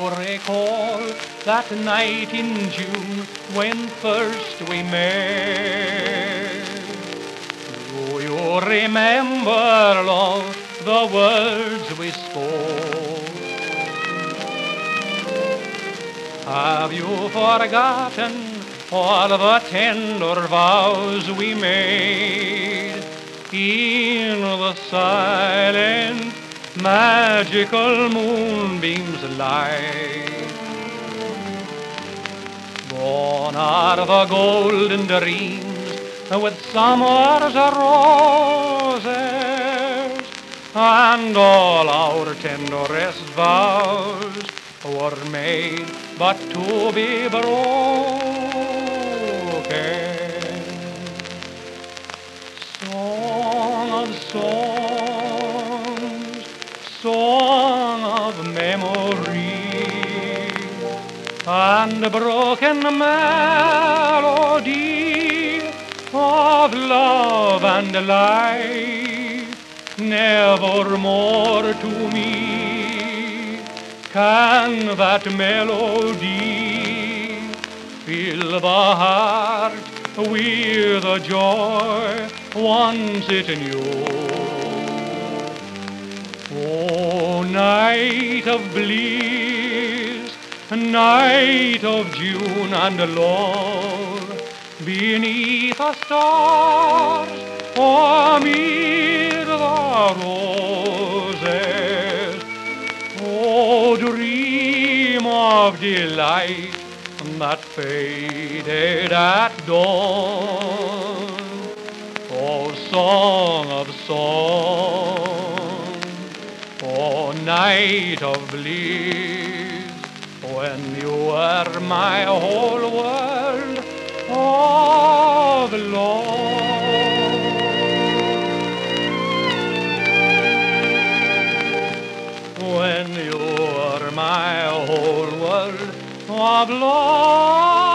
recall that night in June when first we met? Do you remember, love, the words we spoke? Have you forgotten all the tender vows we made in the silent, magical moonbeams' light? Gone are the golden dreams with summer's roses, and all our tenderest vows were made but to be broken. Song of songs, song of memory, and broken melody of love and life, nevermore to me can that melody fill the heart with a joy once it knew. Oh, night of bliss, night of June and love, beneath the stars, amid the roses. Oh, dream of delight that faded at dawn. Oh, song of song, oh, night of bliss, when you were my whole world of love. When you were my whole world of love.